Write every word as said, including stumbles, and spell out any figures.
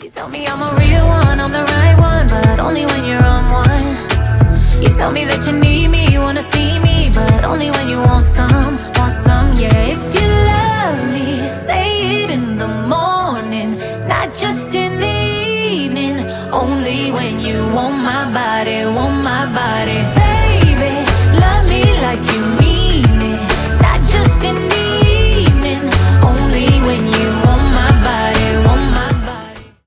You tell me I'm a real one, I'm the right one, but only when you're on one. You tell me that you need me, you wanna see me, but only when you want some, want some, yeah. If you love me, say it in the morning, not just in the evening. Only when you want my body, want my body.